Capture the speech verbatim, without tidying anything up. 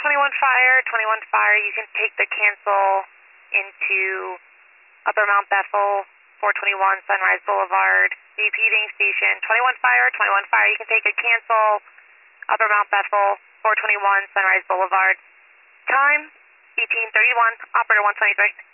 twenty-one Fire, twenty-one Fire, you can take the cancel into Upper Mount Bethel, four twenty-one Sunrise Boulevard, repeating station, twenty-one Fire, twenty-one Fire, you can take a cancel, Upper Mount Bethel, four twenty-one Sunrise Boulevard. Time, eighteen thirty-one, operator one twenty-three.